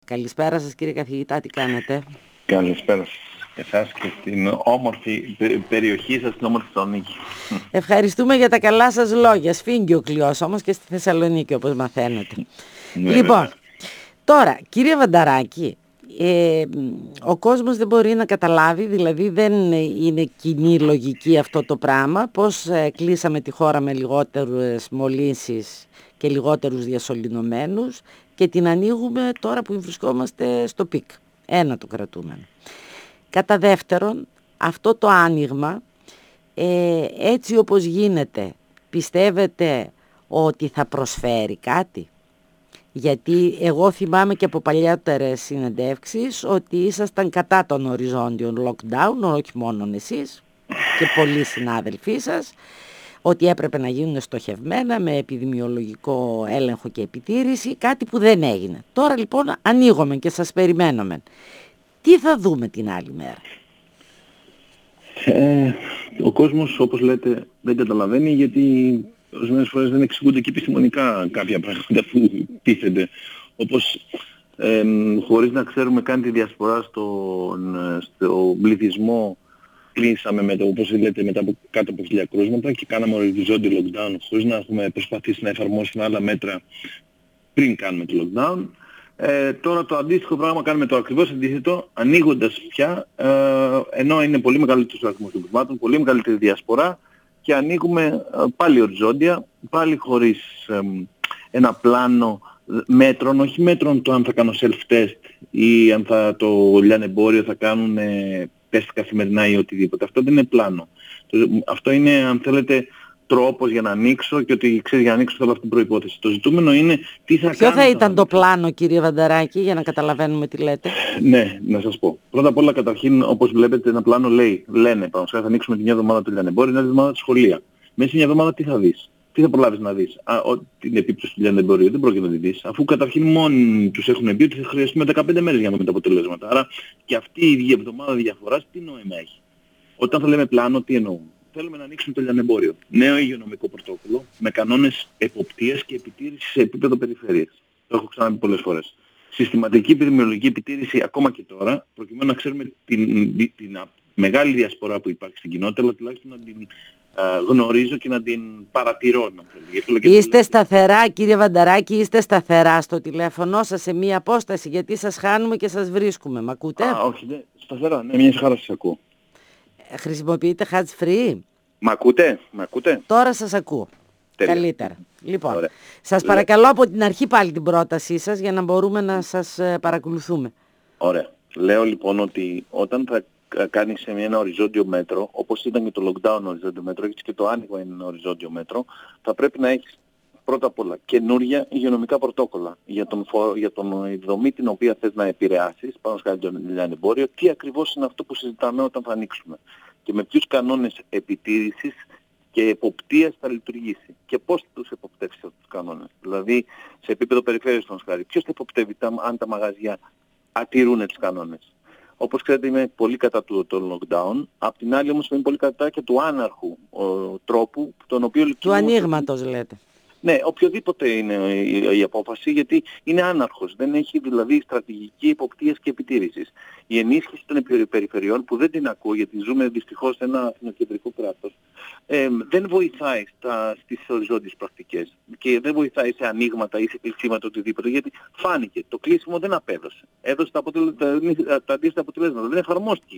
Καλησπέρα σας κύριε καθηγητά, τι κάνετε? Καλησπέρα σας και εσάς και στην όμορφη περιοχή σας, στην όμορφη Θεσσαλονίκη. Ευχαριστούμε για τα καλά σας λόγια. Σφίγγει ο κλειός όμως και στη Θεσσαλονίκη, όπως μαθαίνετε. Ναι, Λοιπόν, βέβαια. τώρα κύριε Βανταράκη, ο κόσμος δεν μπορεί να καταλάβει, δηλαδή δεν είναι κοινή λογική αυτό το πράγμα, πώς κλείσαμε τη χώρα με λιγότερες μολύνσεις και λιγότερους διασωληνωμένους και την ανοίγουμε τώρα που βρισκόμαστε στο πικ. Ένα το κρατούμενο. Κατά δεύτερον, αυτό το άνοιγμα, έτσι όπως γίνεται, πιστεύετε ότι θα προσφέρει κάτι? Γιατί εγώ θυμάμαι και από παλιότερες συνεντεύξεις ότι ήσασταν κατά των οριζόντιων lockdown, όχι μόνο εσείς και πολλοί συνάδελφοί σας, ότι έπρεπε να γίνουν στοχευμένα με επιδημιολογικό έλεγχο και επιτήρηση, κάτι που δεν έγινε. Τώρα λοιπόν ανοίγουμε και σας περιμένουμε. Τι θα δούμε την άλλη μέρα? Ο κόσμος, όπως λέτε, δεν καταλαβαίνει, γιατί ορισμένες φορές δεν εξηγούνται και επιστημονικά κάποια πράγματα που τίθενται. Όπως χωρίς να ξέρουμε καν τη διασπορά στο πληθυσμό, κλείσαμε όπως λέτε, μετά από κάτω από 1000 κρούσματα και κάναμε οριζόντιο lockdown χωρίς να έχουμε προσπαθήσει να εφαρμόσουμε άλλα μέτρα πριν κάνουμε το lockdown. Τώρα το αντίστοιχο πράγμα κάνουμε το ακριβώς αντίθετο, ανοίγοντας πια, ενώ είναι πολύ μεγαλύτερος ο αριθμός των κρούσματων, πολύ μεγαλύτερη διασπορά, και ανοίγουμε πάλι οριζόντια, πάλι χωρίς ένα πλάνο μέτρων, όχι μέτρων το αν θα κάνω self-test ή αν το λιανεμπόριο θα κάνουν τεστ καθημερινά ή οτιδήποτε. Αυτό δεν είναι πλάνο. Αυτό είναι, αν θέλετε, τρόπος για να ανοίξω, και ότι ξέρεις, για να ανοίξω θέλω αυτή την προϋπόθεση. Το ζητούμενο είναι τι θα κάνω. Ποιο θα ήταν το πλάνο, κύριε Βανταράκη, για να καταλαβαίνουμε τι λέτε? Ναι, να σας πω. Πρώτα απ' όλα, καταρχήν, όπως βλέπετε, ένα πλάνο λένε, πάνω θα ανοίξουμε τη μια εβδομάδα το λιανεμπόριο, μια εβδομάδα τα σχολεία. Μέσα σε μια εβδομάδα τι θα δεις? Τι θα προλάβεις να δεις? Την επίπτωση του λιανεμπορίου δεν πρόκειται να τη δεις, αφού καταρχήν μόνοι τους έχουν πει ότι θα χρειαστούμε 15 μέρες για να δούμε τα αποτελέσματα. Άρα και αυτή η εβδομάδα διαφοράς τι νόημα έχει? Όταν θα λέμε πλάνο, τι εννοούμε? Θέλουμε να ανοίξουμε το λιανεμπόριο. Νέο υγειονομικό πρωτόκολλο με κανόνες εποπτείας και επιτήρησης σε επίπεδο περιφέρειας. Το έχω ξαναπεί πολλές φορές. Συστηματική επιδημιολογική επιτήρηση ακόμα και τώρα, προκειμένου να ξέρουμε την μεγάλη διασπορά που υπάρχει στην κοινότητα, αλλά τουλάχιστον να την γνωρίζω και να την παρατηρώ. Είστε σταθερά, κύριε Βανταράκη, είστε σταθερά στο τηλέφωνο σας σε μία απόσταση, γιατί σας χάνουμε και σας βρίσκουμε. Μ' ακούτε? Όχι, σταθερά, ναι, μια χαρά σας ακούω. Χρησιμοποιείτε hands free? Μ' ακούτε? Τώρα σας ακούω. Τέλεια. Καλύτερα. Λοιπόν, Ωραία. σας παρακαλώ από την αρχή πάλι την πρότασή σας για να μπορούμε να σας παρακολουθούμε. Ωραία. Λέω λοιπόν ότι όταν θα κάνεις σε ένα οριζόντιο μέτρο, όπως ήταν και το lockdown οριζόντιο μέτρο, έτσι και το άνοιγμα είναι ένα οριζόντιο μέτρο, θα πρέπει να έχεις πρώτα απ' όλα καινούργια υγειονομικά πρωτόκολλα για τον δομή την οποία θες να επηρεάσεις, πάνω στο λιανεμπόριο, τι ακριβώς είναι αυτό που συζητάμε όταν θα ανοίξουμε και με ποιους κανόνες επιτήρησης και εποπτείας θα λειτουργήσει και πώς θα τους εποπτεύσει αυτούς τους κανόνες. Δηλαδή, σε επίπεδο περιφέρειας, ποιος θα εποπτεύει αν τα μαγαζιά ατηρούν τους κανόνες? Όπως ξέρετε, είμαι πολύ κατά του lockdown, απ' την άλλη όμως είμαι πολύ κατά και του άναρχου τρόπου, τον οποίο του ανοίγματος λέτε. Ναι, οποιοδήποτε είναι η απόφαση, γιατί είναι άναρχος. Δεν έχει δηλαδή στρατηγική εποπτείας και επιτήρησης. Η ενίσχυση των περιφερειών, που δεν την ακούω γιατί ζούμε δυστυχώς σε ένα εθνοκεντρικό κράτος, δεν βοηθάει στις οριζόντιες πρακτικές και δεν βοηθάει σε ανοίγματα ή σε κλεισίματα οτιδήποτε, γιατί φάνηκε. Το κλείσιμο δεν απέδωσε. Έδωσε τα αντίστοιχα αποτελέσματα. Δεν εφαρμόστηκε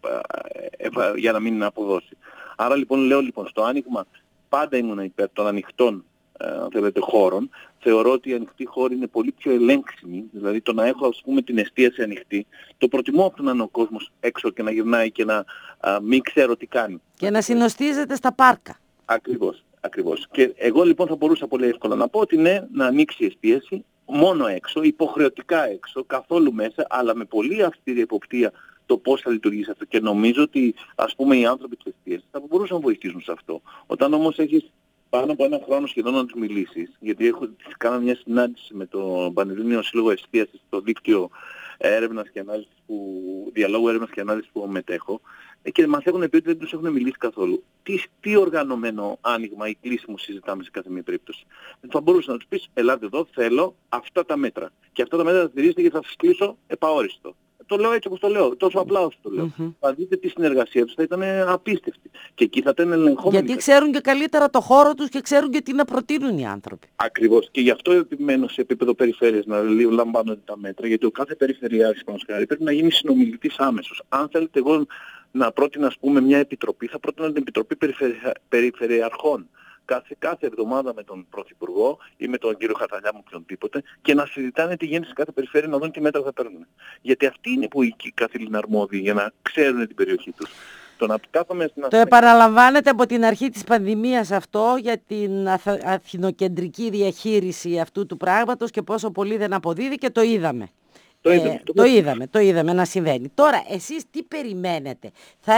για να μην αποδώσει. Άρα λέω στο άνοιγμα πάντα ήμουν υπέρ των ανοιχτών αν θέλετε χώρων. Θεωρώ ότι η ανοιχτή χώρη είναι πολύ πιο ελέγξιμη, δηλαδή το να έχω ας πούμε την εστίαση ανοιχτή, το προτιμώ από το να είναι ο κόσμος έξω και να γυρνάει και να μην ξέρω τι κάνει. Και να συνοστίζεται στα πάρκα. Ακριβώς. Και εγώ λοιπόν θα μπορούσα πολύ εύκολα να πω ότι ναι, να ανοίξει η εστίαση μόνο έξω, υποχρεωτικά έξω, καθόλου μέσα, αλλά με πολύ αυστηρή εποπτεία το πώς θα λειτουργήσει αυτό. Και νομίζω ότι ας πούμε οι άνθρωποι της εστίασης θα μπορούσαν να βοηθήσουν σε αυτό. Όταν όμως έχεις πάνω από ένα χρόνο σχεδόν να τους μιλήσεις, γιατί κάνω μια συνάντηση με το Πανελλήνιο Σύλλογο Εστίασης στο δίκτυο έρευνας και ανάλυσης διαλόγου έρευνας και ανάλυσης που μετέχω, και μας έχουν πει ότι δεν τους έχουν μιλήσει καθόλου. Τι οργανωμένο άνοιγμα ή κλείσιμο συζητάμε σε κάθε μία περίπτωση. Θα μπορούσε να τους πεις, ελάτε εδώ, θέλω αυτά τα μέτρα. Και αυτά τα μέτρα θα στηρίζετε και θα σας κλείσω επαόριστο. Το λέω έτσι όπως το λέω, τόσο απλά όσο το λέω. Θα δείτε τη συνεργασία τους θα ήταν απίστευτη. Και εκεί θα ήταν ελεγχόμενη. Γιατί ξέρουν και καλύτερα το χώρο τους και ξέρουν και τι να προτείνουν οι άνθρωποι. Ακριβώς. Και γι' αυτό επιμένω σε επίπεδο περιφέρειας να λαμβάνονται τα μέτρα, γιατί ο κάθε περιφερειάρχης πρέπει να γίνει συνομιλητής άμεσος. Αν θέλετε εγώ να πρότεινα, ας πούμε, μια επιτροπή, θα πρότεινα την Επιτροπή Περιφερειαρχών. Κάθε εβδομάδα με τον Πρωθυπουργό ή με τον κύριο Χαταλιά μου οποιονδήποτε και να συζητάνε τι γίνεται σε κάθε περιφέρεια, να δουν τι μέτρα θα παίρνουν. Γιατί αυτοί είναι που οι καθήλυνα αρμόδιοι για να ξέρουν την περιοχή τους. Το επαναλαμβάνεται από την αρχή της πανδημίας αυτό για την αθηνοκεντρική διαχείριση αυτού του πράγματος και πόσο πολύ δεν αποδίδει και το είδαμε. Το είδαμε να συμβαίνει. Τώρα, εσείς τι περιμένετε?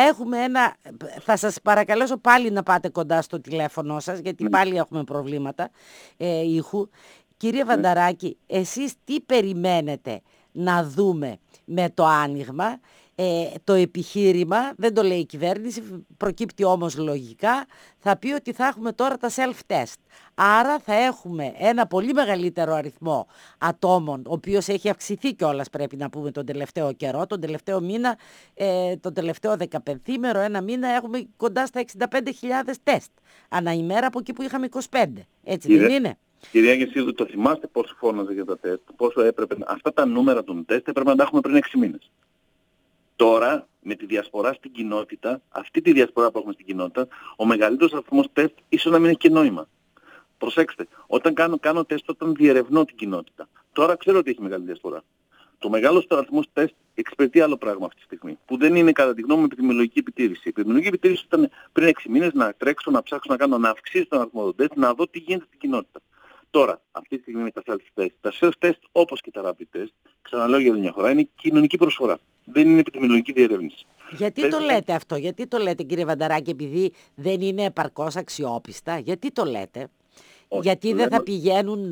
Θα σας παρακαλέσω πάλι να πάτε κοντά στο τηλέφωνο σας, γιατί πάλι έχουμε προβλήματα ήχου. Κύριε Βανταράκη, εσείς τι περιμένετε να δούμε με το άνοιγμα? Το επιχείρημα, δεν το λέει η κυβέρνηση, προκύπτει όμως λογικά, θα πει ότι θα έχουμε τώρα τα self-test. Άρα θα έχουμε ένα πολύ μεγαλύτερο αριθμό ατόμων, ο οποίος έχει αυξηθεί κιόλας, πρέπει να πούμε, τον τελευταίο καιρό, τον τελευταίο μήνα, τον τελευταίο 15ήμερο, ένα μήνα, έχουμε κοντά στα 65.000 τεστ ανά ημέρα από εκεί που είχαμε 25. Έτσι δεν είναι? Κυρία Γεσίδου, το θυμάστε πόσο φώναζε για τα τεστ, πόσο έπρεπε, αυτά τα νούμερα των τεστ έπρεπε να τα έχουμε πριν 6 μήνες. Τώρα, με τη διασπορά στην κοινότητα, αυτή τη διασπορά που έχουμε στην κοινότητα, ο μεγαλύτερος αριθμός τεστ ίσως να μην έχει και νόημα. Προσέξτε, όταν κάνω τεστ, όταν διερευνώ την κοινότητα. Τώρα ξέρω ότι έχει μεγάλη διασπορά. Το μεγάλος αριθμός τεστ εξυπηρετεί άλλο πράγμα αυτή τη στιγμή, που δεν είναι κατά τη γνώμη μου επιδημιολογική επιτήρηση. Η επιδημιολογική επιτήρηση ήταν πριν 6 μήνες να τρέξω, να ψάξω να αυξήσω τον αριθμό των τεστ, να δω τι γίνεται στην κοινότητα. Τώρα, αυτή τη στιγμή με τα self-test. Τα self-test, όπως και τα rapid test, ξαναλέω για μια φορά, είναι κοινωνική προσφορά. Δεν είναι επιδημιολογική διερεύνηση. Γιατί το λέτε αυτό? Γιατί το λέτε, κύριε Βανταράκη? Επειδή δεν είναι επαρκώς αξιόπιστα? Γιατί το λέτε? Γιατί δεν θα πηγαίνουν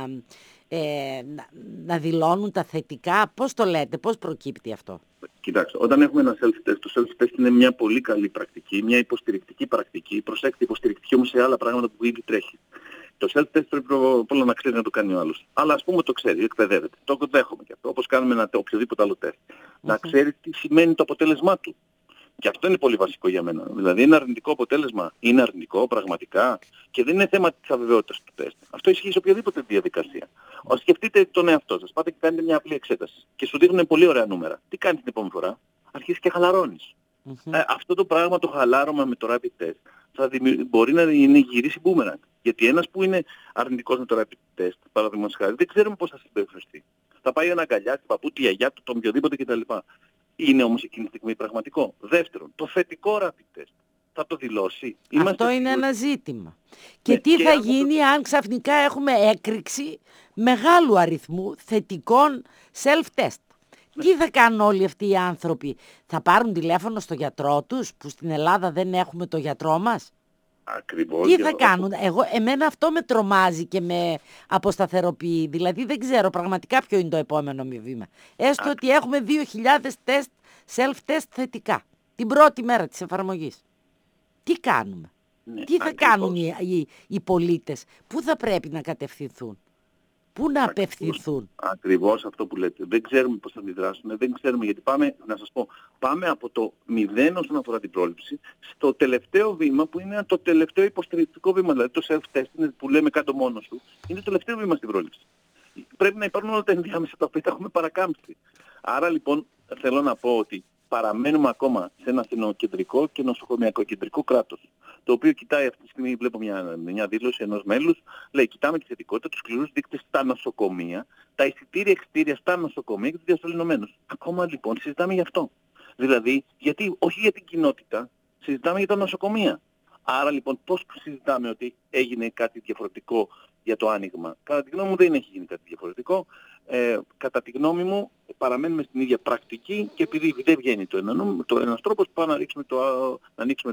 να δηλώνουν τα θετικά? Πώς το λέτε? Πώς προκύπτει αυτό? Κοιτάξτε, όταν έχουμε ένα self-test, το self-test είναι μια πολύ καλή πρακτική, μια υποστηρικτική πρακτική. Προσέξτε, υποστηρικτική όμως σε άλλα πράγματα που ήδη τρέχει. Το self-test πρέπει πρώτα να ξέρει να το κάνει ο άλλος. Αλλά ας πούμε το ξέρει, εκπαιδεύεται. Το δέχομαι και αυτό, όπως κάνουμε ένα οποιοδήποτε άλλο τεστ. Να ξέρει τι σημαίνει το αποτέλεσμά του. Και αυτό είναι πολύ βασικό για μένα. Δηλαδή ένα αρνητικό αποτέλεσμα είναι αρνητικό πραγματικά και δεν είναι θέμα της αβεβαιότητας του τεστ. Αυτό ισχύει σε οποιαδήποτε διαδικασία. Σκεφτείτε τον εαυτό σας. Πάτε και κάνετε μια απλή εξέταση και σου δείχνουν πολύ ωραία νούμερα. Τι κάνεις την επόμενη φορά? Αρχίζεις και χαλαρώνεις. Αυτό το πράγμα το χαλάρωμα με το rapid test μπορεί να γυρίσει boomerang. Γιατί ένας που είναι αρνητικός με το rapid test, παραδείγματος χάρη, δεν ξέρουμε πώς θα συμπεριφερθεί. Θα πάει ένα αγκαλιά, την παππού, τη γιαγιά του, τον οποιοδήποτε κτλ. Είναι όμως εκείνη τη στιγμή πραγματικό? Δεύτερον, το θετικό rapid test θα το δηλώσει? Αυτό είναι ένα ζήτημα. Και τι θα γίνει αν ξαφνικά έχουμε έκρηξη μεγάλου αριθμού θετικών self-test? Τι θα κάνουν όλοι αυτοί οι άνθρωποι? Θα πάρουν τηλέφωνο στο γιατρό τους, που στην Ελλάδα δεν έχουμε το γιατρό μας? Ακριβώς. Τι θα κάνουν? Εμένα αυτό με τρομάζει και με αποσταθεροποιεί. Δηλαδή δεν ξέρω πραγματικά ποιο είναι το επόμενο βήμα. Έστω ότι έχουμε 2.000 τεστ, self-test θετικά την πρώτη μέρα της εφαρμογής. Τι κάνουμε? Τι θα κάνουν οι πολίτες? Πού θα πρέπει να κατευθυνθούν? Πού να απευθυνθούν? Ακριβώς αυτό που λέτε. Δεν ξέρουμε πώς θα αντιδράσουν, δεν ξέρουμε, γιατί πάμε από το 0 όσον αφορά την πρόληψη στο τελευταίο βήμα που είναι το τελευταίο υποστηρικτικό βήμα. Δηλαδή το self-test που λέμε κάτω μόνο σου είναι το τελευταίο βήμα στην πρόληψη. Πρέπει να υπάρχουν όλα τα ενδιάμεσα τα οποία τα έχουμε παρακάμψει. Άρα λοιπόν θέλω να πω ότι παραμένουμε ακόμα σε ένα ασθενοκεντρικό και νοσοκομιακό κεντρικό κράτος. Το οποίο κοιτάει αυτή τη στιγμή, βλέπω μια δήλωση ενός μέλους, λέει κοιτάμε τη θετικότητα, τους σκληρούς δείκτες στα νοσοκομεία, τα εισιτήρια εξιτήρια στα νοσοκομεία και τους διασωληνωμένους. Ακόμα λοιπόν συζητάμε γι' αυτό. Δηλαδή, όχι για την κοινότητα, συζητάμε για τα νοσοκομεία. Άρα λοιπόν πώς συζητάμε ότι έγινε κάτι διαφορετικό για το άνοιγμα? Κατά τη γνώμη μου δεν έχει γίνει κάτι διαφορετικό. Κατά τη γνώμη μου παραμένουμε στην ίδια πρακτική και επειδή δεν βγαίνει το ένας τρόπος, πάμε να ανοίξουμε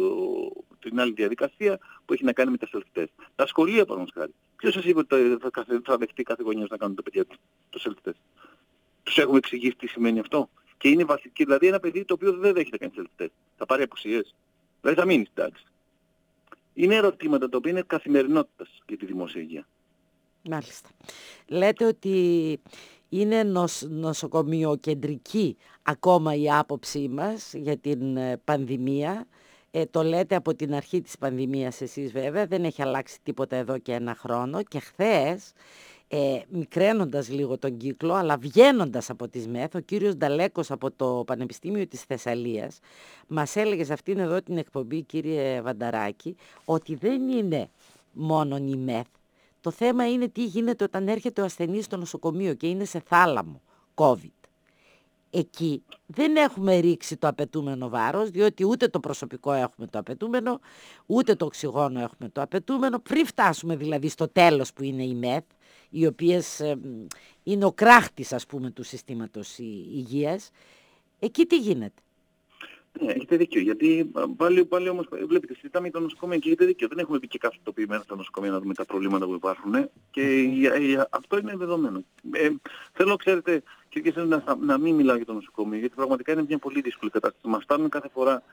την άλλη διαδικασία που έχει να κάνει με τα self-test. Τα σχολεία, παραδείγματος χάρη. Ποιος σας είπε ότι θα δεχτεί κάθε γονιός να κάνουν τα παιδιά του το self-test? Τους έχουμε εξηγήσει τι σημαίνει αυτό. Και είναι βασική, δηλαδή ένα παιδί το οποίο δεν δέχεται κάνει self-test. Θα πάρει απουσίες. Δηλαδή θα μείνει στην τάξη. Είναι ερωτήματα τα οποία είναι καθημερινότητας για τη δημόσια υγεία. Μάλιστα. Λέτε ότι είναι νοσοκομειοκεντρική ακόμα η άποψή μας για την πανδημία. Το λέτε από την αρχή της πανδημίας εσείς βέβαια, δεν έχει αλλάξει τίποτα εδώ και ένα χρόνο. Και χθες, μικραίνοντας λίγο τον κύκλο, αλλά βγαίνοντας από τις ΜΕΘ, ο κύριος Νταλέκος από το Πανεπιστήμιο της Θεσσαλίας μας έλεγε σε αυτήν εδώ την εκπομπή, κύριε Βανταράκη, ότι δεν είναι μόνο η ΜΕΘ. Το θέμα είναι τι γίνεται όταν έρχεται ο ασθενής στο νοσοκομείο και είναι σε θάλαμο COVID. Εκεί δεν έχουμε ρίξει το απαιτούμενο βάρος, διότι ούτε το προσωπικό έχουμε το απαιτούμενο, ούτε το οξυγόνο έχουμε το απαιτούμενο. Πριν φτάσουμε δηλαδή στο τέλος που είναι η ΜΕΘ, οι οποίες είναι ο κράχτης ας πούμε του συστήματος υγείας, εκεί τι γίνεται? Ναι, έχετε δίκιο. Γιατί πάλι όμως βλέπετε, συζητάμε για τα νοσοκομεία και έχετε δίκιο. Δεν έχουμε μπει και κάθετοποιημένα στα νοσοκομεία να δούμε τα προβλήματα που υπάρχουν. Και αυτό είναι δεδομένο. Θέλω, ξέρετε, και να μην μιλάω για το νοσοκομείο, γιατί πραγματικά είναι μια πολύ δύσκολη κατάσταση. Μας φτάνουμε κάθε φορά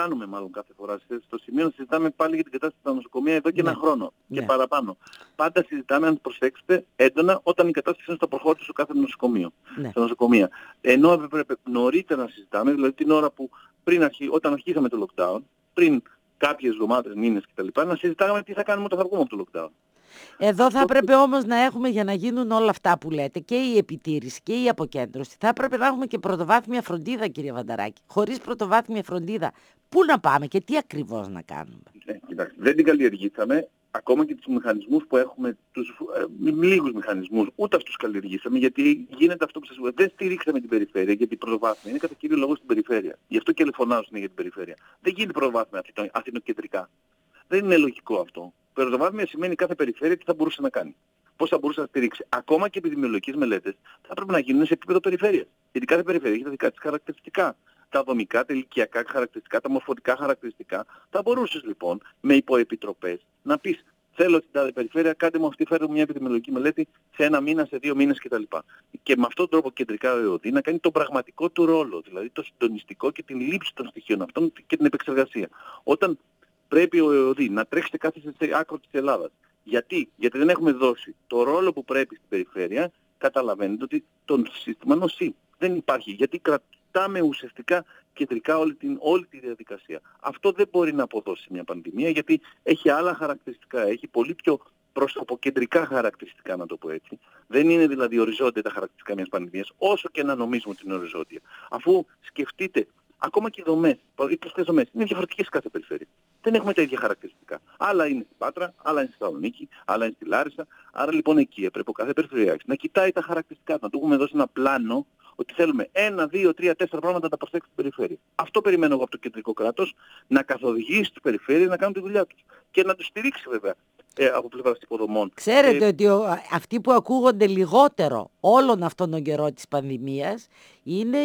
στο σημείο να συζητάμε πάλι για την κατάσταση στα νοσοκομεία εδώ και ένα χρόνο και παραπάνω. Πάντα συζητάμε, αν προσέξετε, έντονα όταν η κατάσταση είναι στο προχώρητο στο κάθε νοσοκομείο. Στα νοσοκομεία. Ενώ έπρεπε νωρίτερα να συζητάμε, δηλαδή την ώρα που όταν αρχίσαμε το lockdown, πριν κάποιες εβδομάδες, μήνες κτλ., να συζητάγαμε τι θα κάνουμε όταν θα βγούμε από το lockdown. Εδώ θα έπρεπε όμως να έχουμε, για να γίνουν όλα αυτά που λέτε, και η επιτήρηση και η αποκέντρωση, θα έπρεπε να έχουμε και πρωτοβάθμια φροντίδα, κύριε Βανταράκη. Χωρίς πρωτοβάθμια φροντίδα, πού να πάμε και τι ακριβώς να κάνουμε? Κοιτάξτε, δεν την καλλιεργήσαμε. Ακόμα και τους μηχανισμούς που έχουμε, τους λίγους μηχανισμούς, ούτε αυτούς καλλιεργήσαμε, γιατί γίνεται αυτό που σας είπα. Δεν στηρίξαμε την περιφέρεια, γιατί η πρωτοβάθμια είναι κατά κύριο λόγο στην περιφέρεια. Γι' αυτό και φωνάζω για την περιφέρεια. Δεν γίνεται πρωτοβάθμια αθηνοκεντρικά. Δεν είναι λογικό αυτό. Πρωτοβάθμια σημαίνει κάθε περιφέρεια τι θα μπορούσε να κάνει. Πώς θα μπορούσε να στηρίξει. Ακόμα και επιδημιολογικές μελέτες θα πρέπει να γίνουν σε επίπεδο περιφέρειας. Γιατί κάθε περιφέρεια έχει τα δικά της χαρακτηριστικά. Τα δομικά, τα ηλικιακά χαρακτηριστικά, τα μορφωτικά χαρακτηριστικά. Θα μπορούσες λοιπόν με υποεπιτροπές να πεις: θέλω στην τάδε περιφέρεια, κάντε μου αυτή, φέρτε μου μια επιδημιολογική μελέτη σε 1 μήνα, σε 2 μήνες κτλ. Και με αυτόν τον τρόπο κεντρικά ο ΕΟΔΗ να κάνει τον πραγματικό του ρόλο, δηλαδή το συντονιστικό και την λήψη των στοιχείων αυτών και την επεξεργασία. Όταν πρέπει ο ΕΟΔΗ να τρέξει σε κάθε άκρο της Ελλάδας. Γιατί δεν έχουμε δώσει το ρόλο που πρέπει στην περιφέρεια, καταλαβαίνετε ότι το σύστημα νοσεί. Δεν υπάρχει. Γιατί κρατάμε ουσιαστικά κεντρικά όλη τη διαδικασία. Αυτό δεν μπορεί να αποδώσει μια πανδημία, γιατί έχει άλλα χαρακτηριστικά, έχει πολύ πιο προσωποκεντρικά χαρακτηριστικά, να το πω έτσι. Δεν είναι δηλαδή οριζόντια τα χαρακτηριστικά μιας πανδημίας, όσο και να νομίζουμε ότι είναι οριζόντια. Αφού σκεφτείτε, ακόμα και οι δομές, οι προσθέσεις δομές, είναι διαφορετικές σε κάθε περιφέρεια. Δεν έχουμε τα ίδια χαρακτηριστικά. Άλλα είναι στην Πάτρα, άλλα είναι στη Θεσσαλονίκη, άλλα είναι στη Λάρισα. Άρα λοιπόν εκεί έπρεπε ο κάθε περιφερειάρχης να κοιτάει τα χαρακτηριστικά, να του έχουμε δώσει ένα πλάνο ότι θέλουμε 1, 2, 3, 4 πράγματα να τα προσθέσει στην περιφέρεια. Αυτό περιμένω εγώ από το κεντρικό κράτος, να καθοδηγήσει τις περιφέρειες να κάνουν τη δουλειά τους. Και να τους στηρίξει βέβαια από πλευράς υποδομών. Ξέρετε ότι αυτοί που ακούγονται λιγότερο όλον αυτόν τον καιρό της πανδημίας είναι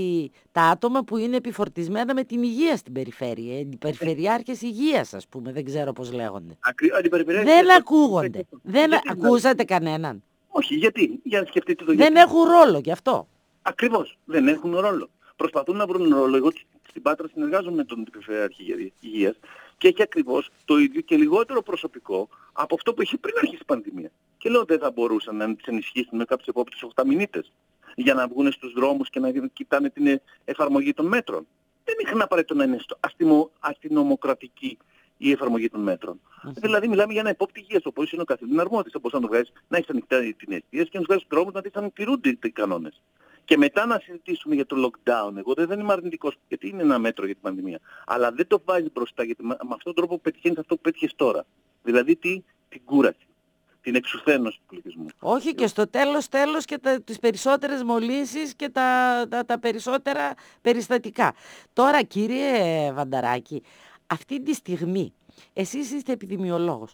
τα άτομα που είναι επιφορτισμένα με την υγεία στην περιφέρεια. Οι περιφερειάρχες υγείας, ας πούμε, δεν ξέρω πώς λέγονται. Δεν ακούγονται. Δεν ακούσατε κανέναν? Όχι, γιατί? Για να σκεφτείτε το γιατί. Δεν έχουν ρόλο γι' αυτό. Ακριβώς, δεν έχουν ρόλο. Προσπαθούν να βρουν ρόλο. Εγώ στην Πάτρα συνεργάζομαι με τον Περιφερειάρχη Υγείας και έχει ακριβώς το ίδιο και λιγότερο προσωπικό από αυτό που είχε πριν αρχίσει η πανδημία. Και λέω δεν θα μπορούσαν να τις ενισχύσουν με κάποιους επόμενους 8 μηνύτες για να βγουν στους δρόμους και να κοιτάνε την εφαρμογή των μέτρων. Δεν είχαν απαραίτητο να είναι αστυνομοκρατική η εφαρμογή των μέτρων. Δηλαδή μιλάμε για ένα επόπτη υγείας, ο οποίος είναι ο καθηγητής αρμόδιος, όπως να το βγάλεις, να έχεις ανοιχτά την αιστείας και να βγάλεις τους δρόμους να δεις αν τηρούνται οι κανόνες. Και μετά να συζητήσουμε για το lockdown. Εγώ δεν είμαι αρνητικός, γιατί είναι ένα μέτρο για την πανδημία. Αλλά δεν το βάζεις μπροστά, γιατί με αυτόν τον τρόπο πετυχαίνεις αυτό που πέτυχες τώρα. Δηλαδή την κούραση, την εξουθένωση του πληθυσμού. Όχι, και στο τέλος και τις περισσότερες μολύνσεις και τα περισσότερα περιστατικά. Τώρα, κύριε Βανταράκη, αυτή τη στιγμή, εσείς είστε επιδημιολόγος.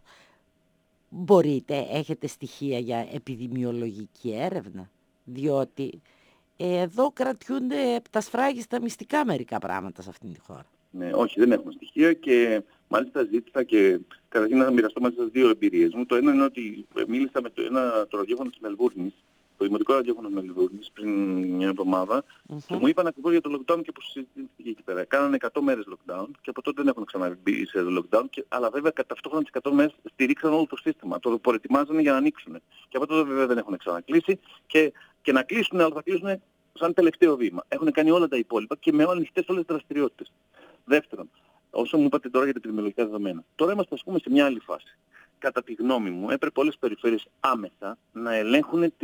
Έχετε στοιχεία για επιδημιολογική έρευνα? Διότι εδώ κρατιούνται τα σφράγιστα μυστικά μερικά πράγματα σε αυτήν τη χώρα. Ναι, όχι, δεν έχουμε στοιχεία και μάλιστα ζήτησα και καταρχήν να μοιραστώ μαζί σας 2 εμπειρίες μου. Το ένα είναι ότι μίλησα με το ραδιόφωνο της Μελβούρνης, στο Δημοτικό Ραδιόφωνο Μελιδούνης πριν μια εβδομάδα και μου είπαν ακριβώς για το lockdown και πώς συζητήθηκε εκεί πέρα. Κάνανε 100 μέρες lockdown και από τότε δεν έχουν ξαναμπεί σε lockdown, αλλά βέβαια ταυτόχρονα τις 100 μέρες στηρίξαν όλο το σύστημα. Το προετοιμάζανε για να ανοίξουν. Και από τότε βέβαια δεν έχουν ξανακλείσει και να κλείσουν, αλλά θα κλείσουν σαν τελευταίο βήμα. Έχουν κάνει όλα τα υπόλοιπα και με ανοιχτές όλες τις δραστηριότητες. Δεύτερον, όσο μου είπατε τώρα για τα επιδημιολογικά δεδομένα, τώρα είμαστε ας πούμε σε μια άλλη φάση. Κατά τη γνώμη μου, έπρεπε όλες τις περιφέρειες άμεσα να ελέγχουν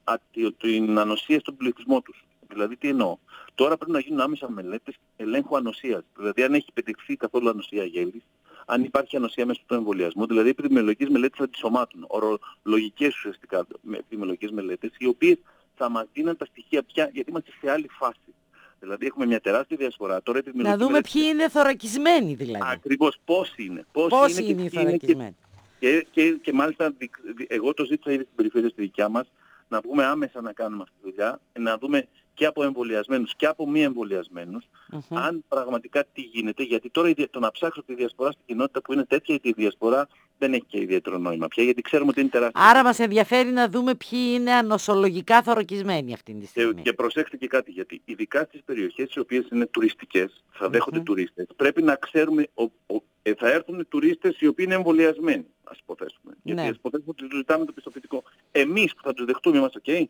την ανοσία στον πληθυσμό τους. Δηλαδή τι εννοώ. Τώρα πρέπει να γίνουν άμεσα μελέτες ελέγχου ανοσίας. Δηλαδή αν έχει πετυχθεί καθόλου ανοσία γέλης, αν υπάρχει ανοσία μέσα του εμβολιασμού, δηλαδή επιδημιολογικές μελέτες αντισωμάτων, ορολογικές ουσιαστικά επιδημιολογικές μελέτες, οι οποίες θα μας δίνουν τα στοιχεία πια, γιατί είμαστε σε άλλη φάση. Δηλαδή έχουμε μια τεράστια διασπορά. Τώρα να δούμε ποιοι είναι θωρακισμένοι δηλαδή. Ακριβώς πόσοι είναι. Πόσοι είναι οι θωρακισμένοι. Και μάλιστα εγώ το ζήτησα ήδη στην περιφέρεια στη δικιά μας να βγούμε άμεσα να κάνουμε αυτή τη δουλειά, να δούμε και από εμβολιασμένους και από μη εμβολιασμένους αν πραγματικά τι γίνεται, γιατί τώρα το να ψάξω τη διασπορά στην κοινότητα που είναι τέτοια η διασπορά δεν έχει και ιδιαίτερο νόημα πια, γιατί ξέρουμε ότι είναι τεράστια. Άρα μας ενδιαφέρει να δούμε ποιοι είναι ανοσολογικά θωρακισμένοι αυτή τη στιγμή. Και προσέξτε και κάτι, γιατί ειδικά στις περιοχές οι οποίες είναι τουριστικές, θα δέχονται τουρίστες, πρέπει να ξέρουμε θα έρθουν τουρίστες οι οποίοι είναι εμβολιασμένοι, ας υποθέσουμε. Γιατί ας υποθέσουμε ότι τους ζητάμε το πιστοποιητικό. Εμείς που θα τους δεχτούμε είμαστε ok.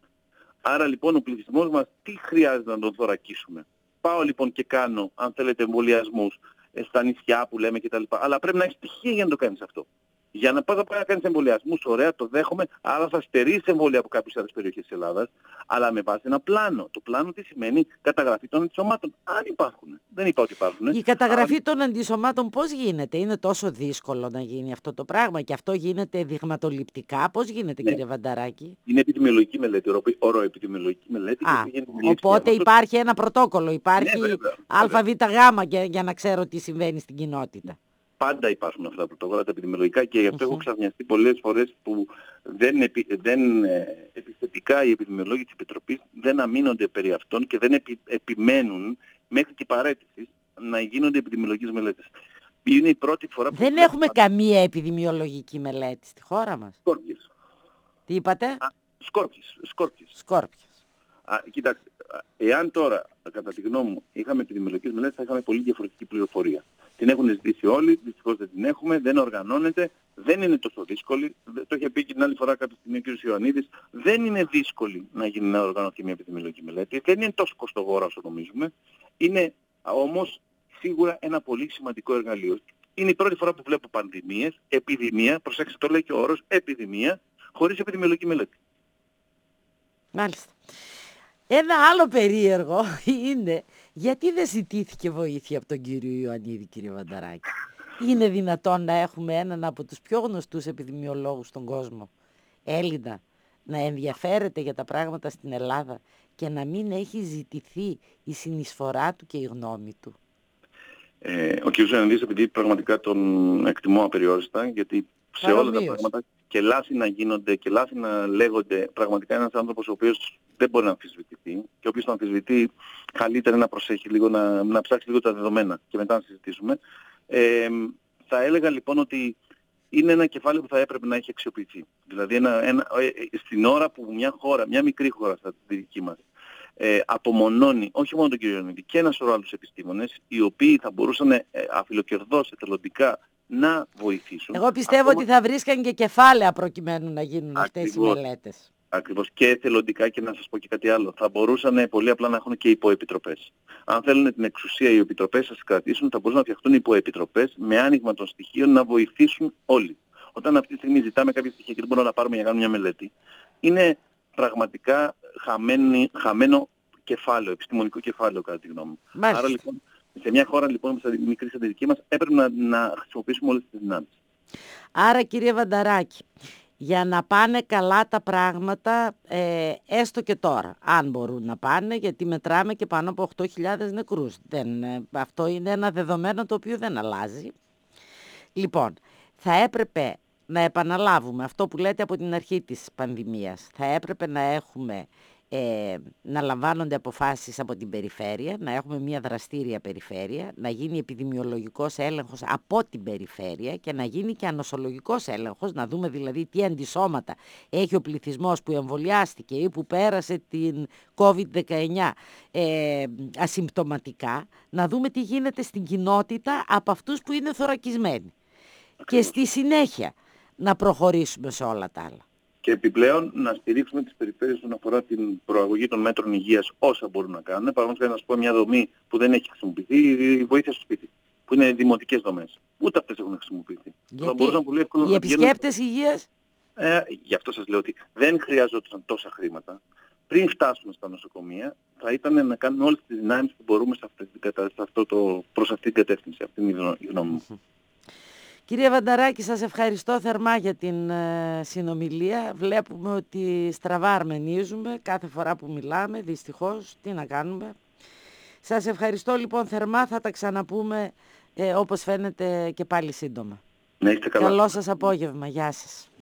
Άρα λοιπόν ο πληθυσμός μας τι χρειάζεται να τον θωρακίσουμε. Πάω λοιπόν και κάνω, αν θέλετε, εμβολιασμούς στα νησιά που λέμε κτλ. Αλλά πρέπει να έχει στοιχεία για να το κάνεις αυτό. Για να πας να κάνεις εμβολιασμούς, ωραία, το δέχομαι, άρα θα στερείς εμβόλια από κάποιες άλλες περιοχές της Ελλάδας, αλλά με βάση ένα πλάνο. Το πλάνο τι σημαίνει? Καταγραφή των αντισωμάτων. Αν υπάρχουν. Δεν είπα ότι υπάρχουν. Η καταγραφή των αντισωμάτων πώς γίνεται? Είναι τόσο δύσκολο να γίνει αυτό το πράγμα και αυτό γίνεται δειγματοληπτικά? Πώς γίνεται, κύριε Βανταράκη? Είναι επιδημιολογική μελέτη, οροεπιδημιολογική μελέτη. Οπότε υπάρχει ένα πρωτόκολλο, υπάρχει ΑΒΓ για να ξέρω τι συμβαίνει στην κοινότητα. Πάντα υπάρχουν αυτά τα πρωτόκολλα, τα επιδημιολογικά, και γι' αυτό έχω ξαφνιαστεί πολλές φορές που δεν επιθετικά οι επιδημιολόγοι της Επιτροπής δεν αμήνονται περί αυτών και δεν επιμένουν μέχρι και παραίτησης να γίνονται επιδημιολογικές μελέτες. Είναι η πρώτη φορά που... Δεν έχουμε καμία επιδημιολογική μελέτη στη χώρα μας. Σκόρπιες. Τι είπατε? Σκόρπιες. Κοιτάξτε, εάν τώρα, κατά τη γνώμη μου, είχαμε επιδημιολογικές μελέτες, θα είχαμε πολύ διαφορετική πληροφορία. Την έχουν ζητήσει όλοι, δυστυχώς δεν την έχουμε, δεν οργανώνεται, δεν είναι τόσο δύσκολη. Το είχε πει και την άλλη φορά κάποια στιγμή ο κ. Ιωαννίδης, δεν είναι δύσκολη να οργανωθεί μια επιδημιολογική μελέτη, δεν είναι τόσο κοστοβόρα όσο νομίζουμε, είναι όμως σίγουρα ένα πολύ σημαντικό εργαλείο. Είναι η πρώτη φορά που βλέπω πανδημίες, επιδημία, προσέξτε το λέει και ο όρος, επιδημία, χωρίς επιδημιολογική μελέτη. Μάλιστα. Ένα άλλο περίεργο είναι γιατί δεν ζητήθηκε βοήθεια από τον κύριο Ιωαννίδη, κύριε Βανταράκη. Είναι δυνατόν να έχουμε έναν από τους πιο γνωστούς επιδημιολόγους στον κόσμο, Έλληνα, να ενδιαφέρεται για τα πράγματα στην Ελλάδα και να μην έχει ζητηθεί η συνεισφορά του και η γνώμη του? Ο κ. Ιωαννίδης, επειδή πραγματικά τον εκτιμώ απεριόριστα, γιατί σε όλα τα πράγματα και λάθη να γίνονται και λάθη να λέγονται, πραγματικά ένας άνθρωπος ο οποίος δεν μπορεί να αμφισβητηθεί και ο οποίος το αμφισβητεί καλύτερα να προσέχει λίγο, να ψάξει λίγο τα δεδομένα και μετά να συζητήσουμε. Θα έλεγα λοιπόν ότι είναι ένα κεφάλαιο που θα έπρεπε να έχει αξιοποιηθεί. Δηλαδή στην ώρα που μια χώρα, μια μικρή χώρα σαν τη δική μας, απομονώνει όχι μόνο τον κύριο Ιωαννίδη και ένα σωρό άλλους επιστήμονες, οι οποίοι θα μπορούσαν αφιλοκερδώς εθελοντικά να βοηθήσουν. Εγώ πιστεύω ότι θα βρίσκαν και κεφάλαια προκειμένου να γίνουν αυτές οι μελέτες. Ακριβώς, και εθελοντικά, και να σας πω και κάτι άλλο. Θα μπορούσαν πολύ απλά να έχουν και υποεπιτροπές. Αν θέλουν την εξουσία οι επιτροπές να τις κρατήσουν, θα μπορούσαν να φτιαχτούν υποεπιτροπές με άνοιγμα των στοιχείων να βοηθήσουν όλοι. Όταν αυτή τη στιγμή ζητάμε κάποια στοιχεία και δεν μπορούμε να πάρουμε για να κάνουμε μια μελέτη, είναι πραγματικά χαμένο κεφάλαιο, επιστημονικό κεφάλαιο κατά τη γνώμη μου. Άρα λοιπόν, σε μια χώρα λοιπόν μικρή σαν τη δική μας, έπρεπε να χρησιμοποιήσουμε όλες τις δυνάμεις. Άρα, κύριε Βανταράκη, για να πάνε καλά τα πράγματα, έστω και τώρα, αν μπορούν να πάνε, γιατί μετράμε και πάνω από 8.000 νεκρούς. Αυτό είναι ένα δεδομένο το οποίο δεν αλλάζει. Λοιπόν, θα έπρεπε να επαναλάβουμε αυτό που λέτε από την αρχή της πανδημίας. Θα έπρεπε να έχουμε να λαμβάνονται αποφάσεις από την περιφέρεια, να έχουμε μια δραστήρια περιφέρεια, να γίνει επιδημιολογικός έλεγχος από την περιφέρεια και να γίνει και ανοσολογικός έλεγχος, να δούμε δηλαδή τι αντισώματα έχει ο πληθυσμός που εμβολιάστηκε ή που πέρασε την COVID-19 ασυμπτωματικά, να δούμε τι γίνεται στην κοινότητα από αυτούς που είναι θωρακισμένοι. Και στη συνέχεια να προχωρήσουμε σε όλα τα άλλα. Και επιπλέον να στηρίξουμε τις περιφέρειες όσον αφορά την προαγωγή των μέτρων υγείας όσα μπορούν να κάνουν. Παραδείγματος χάρη να σας πω μια δομή που δεν έχει χρησιμοποιηθεί, η βοήθεια στο σπίτι, που είναι δημοτικές δομές. Ούτε αυτές έχουν χρησιμοποιηθεί. Γιατί οι επισκέπτες υγείας... Γι' αυτό σας λέω ότι δεν χρειαζόταν τόσα χρήματα. Πριν φτάσουμε στα νοσοκομεία, θα ήταν να κάνουμε όλες τις δυνάμεις που μπορούμε προς αυτήν την κατεύθυνση. Αυτή είναι η γνώμη μου. Κύριε Βανταράκη, σας ευχαριστώ θερμά για την συνομιλία. Βλέπουμε ότι στραβά αρμενίζουμε κάθε φορά που μιλάμε, δυστυχώς. Τι να κάνουμε. Σας ευχαριστώ λοιπόν θερμά. Θα τα ξαναπούμε όπως φαίνεται και πάλι σύντομα. Να είστε καλά. Καλό σας απόγευμα. Γεια σας.